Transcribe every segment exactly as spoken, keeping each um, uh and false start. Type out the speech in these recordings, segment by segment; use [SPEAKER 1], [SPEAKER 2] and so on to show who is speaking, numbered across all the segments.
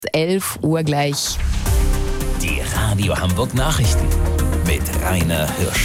[SPEAKER 1] elf Uhr gleich.
[SPEAKER 2] Die Radio Hamburg Nachrichten mit Rainer Hirsch.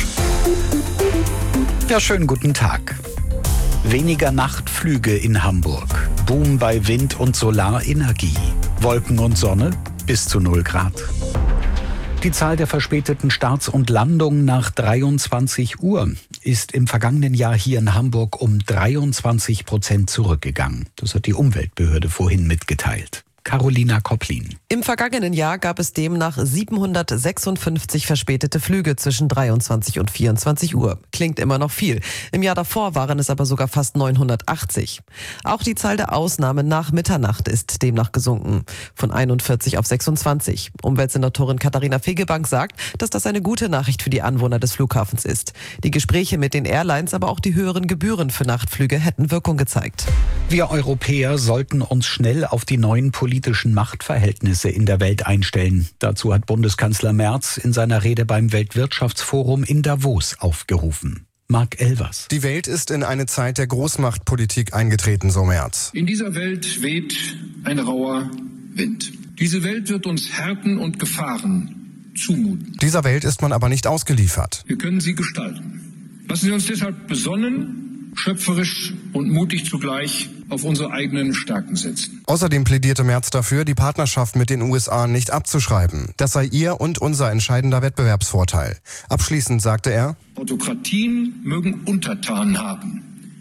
[SPEAKER 3] Ja, schönen guten Tag. Weniger Nachtflüge in Hamburg. Boom bei Wind- und Solarenergie. Wolken und Sonne bis zu null Grad. Die Zahl der verspäteten Starts und Landungen nach dreiundzwanzig Uhr ist im vergangenen Jahr hier in Hamburg um dreiundzwanzig Prozent zurückgegangen. Das hat die Umweltbehörde vorhin mitgeteilt. Carolina Kopplin.
[SPEAKER 4] Im vergangenen Jahr gab es demnach siebenhundertsechsundfünfzig verspätete Flüge zwischen dreiundzwanzig und vierundzwanzig Uhr. Klingt immer noch viel. Im Jahr davor waren es aber sogar fast neunhundertachtzig. Auch die Zahl der Ausnahmen nach Mitternacht ist demnach gesunken. Von einundvierzig auf sechsundzwanzig. Umweltsenatorin Katharina Fegebank sagt, dass das eine gute Nachricht für die Anwohner des Flughafens ist. Die Gespräche mit den Airlines, aber auch die höheren Gebühren für Nachtflüge hätten Wirkung gezeigt.
[SPEAKER 3] Wir Europäer sollten uns schnell auf die neuen politischen Machtverhältnisse in der Welt einstellen. Dazu hat Bundeskanzler Merz in seiner Rede beim Weltwirtschaftsforum in Davos aufgerufen. Marc Elvers.
[SPEAKER 5] Die Welt ist in eine Zeit der Großmachtpolitik eingetreten, so Merz.
[SPEAKER 6] In dieser Welt weht ein rauer Wind. Diese Welt wird uns Härten und Gefahren zumuten.
[SPEAKER 5] Dieser Welt ist man aber nicht ausgeliefert.
[SPEAKER 6] Wir können sie gestalten. Lassen Sie uns deshalb besonnen, schöpferisch und mutig zugleich auf unsere eigenen Stärken setzen.
[SPEAKER 5] Außerdem plädierte Merz dafür, die Partnerschaft mit den U S A nicht abzuschreiben. Das sei ihr und unser entscheidender Wettbewerbsvorteil. Abschließend sagte er:
[SPEAKER 6] Autokratien mögen Untertanen haben.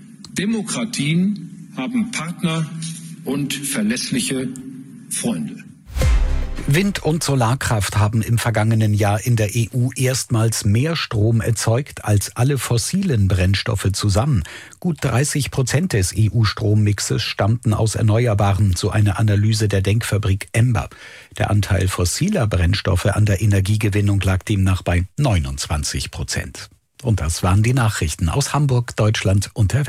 [SPEAKER 6] Demokratien haben Partner und verlässliche Freunde.
[SPEAKER 3] Wind- und Solarkraft haben im vergangenen Jahr in der E U erstmals mehr Strom erzeugt als alle fossilen Brennstoffe zusammen. Gut dreißig Prozent des E U-Strommixes stammten aus Erneuerbaren, so eine Analyse der Denkfabrik Ember. Der Anteil fossiler Brennstoffe an der Energiegewinnung lag demnach bei neunundzwanzig Prozent. Und das waren die Nachrichten aus Hamburg, Deutschland und der Welt.